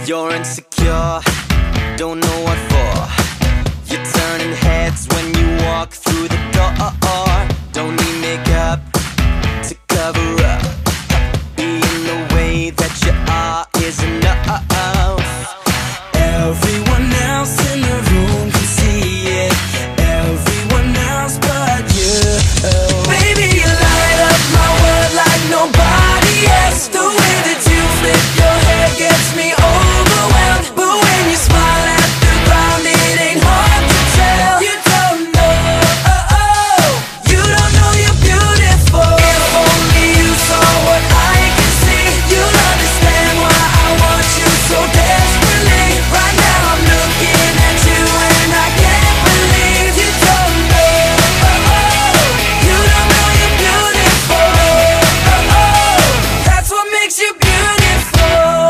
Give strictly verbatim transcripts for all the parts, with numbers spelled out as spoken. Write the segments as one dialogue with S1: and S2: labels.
S1: You're insecure, don't know what for. You're turning heads when you walk through the door. Don't need makeup to cover up. Being the way that you are is enough. Everyone else in the room can see it, everyone else but you. Baby, you light up my world like nobody else. The way that you flip your hair gets me overwhelmed. But when you smile at the ground, it ain't hard to tell. You don't know, oh, oh, you don't know you're beautiful. If only you saw what I can see, you'll understand why I want you so desperately. Right now I'm looking at you and I can't believe you don't know, oh, oh, you don't know you're beautiful, oh, oh, that's what makes you beautiful.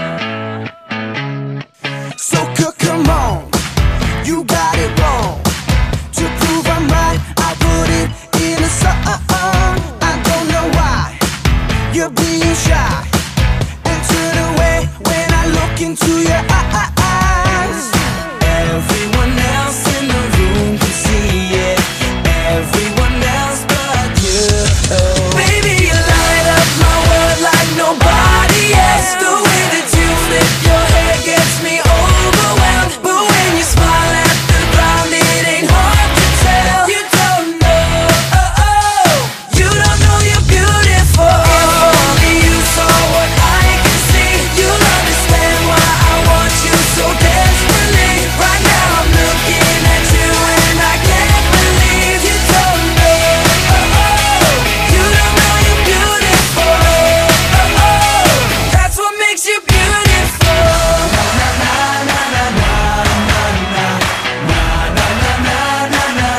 S1: So come on, you got it wrong. To prove I'm right, I put it in a song. I don't know why you're being shy and turn away when I look into your eyes. Everyone else in the room can see it, everyone else but you. Baby, you light up my world like nobody else. The way that you flip your hair gets me overwhelmed. But when you smile at the ground, it ain't hard to tell. You don't know, oh, oh, you don't know you're beautiful. If only you saw what I can see, you'll understand why I want you so desperately. Right now I'm looking at you and I can't believe you don't know, oh, oh, you don't know you're beautiful, oh, oh, that's what makes you beautiful. Na na na na na na na na na na na na na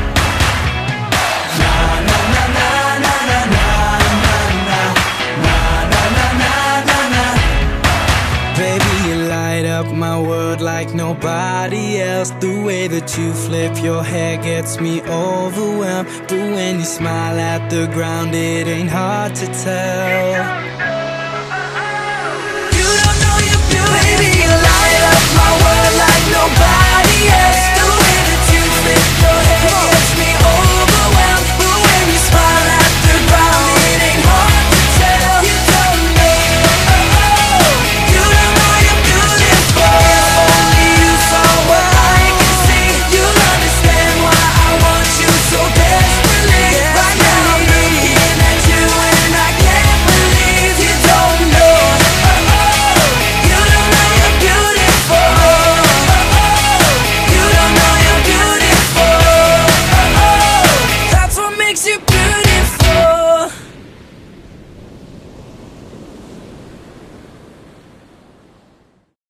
S1: na na na na na na na. Baby, you light up my world like nobody else. The way that you flip your hair gets me overwhelmed. But when you smile at the ground, it ain't hard to tell. You don't know you're beautiful. Baby, you light up my world like nobody else.